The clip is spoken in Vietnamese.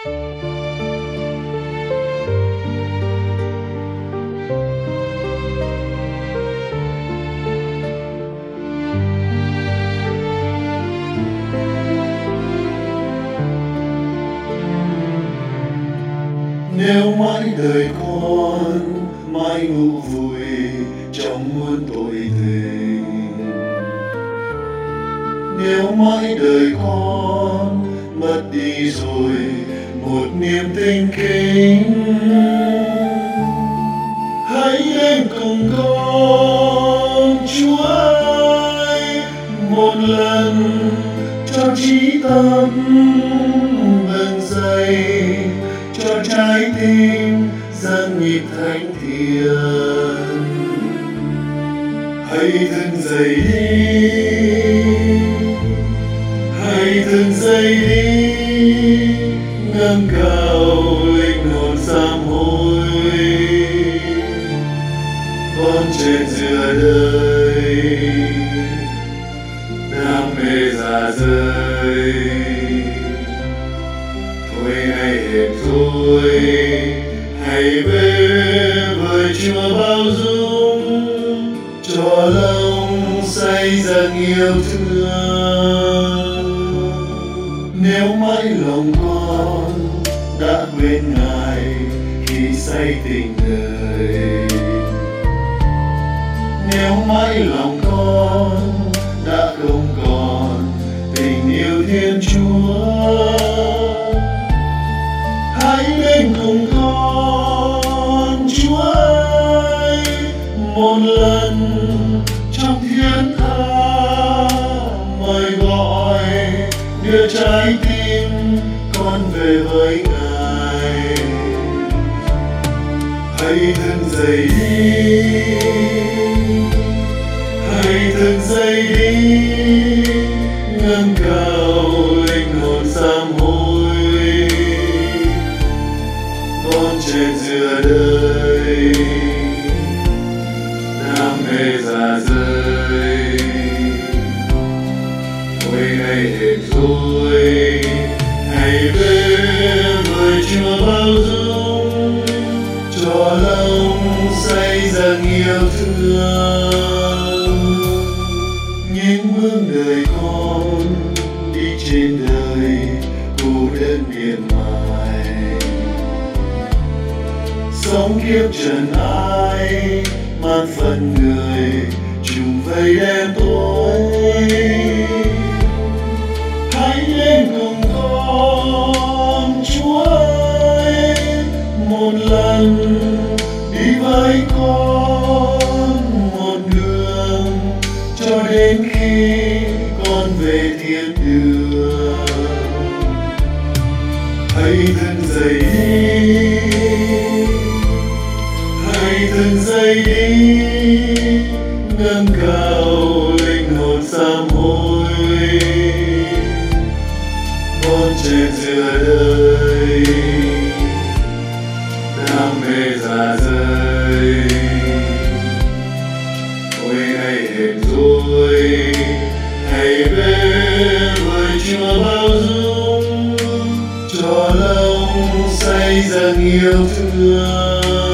Nếu mãi đời con mãi ngủ vùi trong muôn tội tình, nếu mãi đời con mất đi rồi một niềm tinh kính, hãy đến cùng con Chúa ơi một lần cho trí tâm bừng dậy, cho trái tim dâng nhịp thánh thiền. Hãy thức dậy đi, hãy thức dậy đi, ngẩng cao linh hồn sám hối. Con trên giữa đời đam mê già rời, thôi hãy hết rồi, hãy về với Chúa bao dung, cho lòng say dâng yêu thương. Nếu mãi lòng con đã quên Ngài khi say tình đời, nếu mãi lòng con đã không còn tình yêu Thiên Chúa, hãy đến cùng con Chúa ơi một lần trong thiết tha mời gọi, đưa trái tim con về với Ngài. Hãy thức dậy đi, hãy thức dậy đi, ngẩng cao linh hồn sám hối. Con trên giữa đời đam mê già rời, thôi hãy hết rồi, hãy về với Chúa bao dung, cho lòng say dâng yêu thương. Những bước đời con đi trên đời cô đơn miệt mài, sống kiếp trần ai mang phận người chung vây đêm tối. Hãy lên cùng con Chúa ơi một lần, đi với con một đường cho đến khi con về thiên đường. Hãy thức dậy đi, hãy thức dậy đi, ngẩng cao linh hồn sám hối. Con trên giữa đời đam mê già rời, thôi hãy hết rồi, hãy về với Chúa bao dung, cho lòng say dâng yêu thương.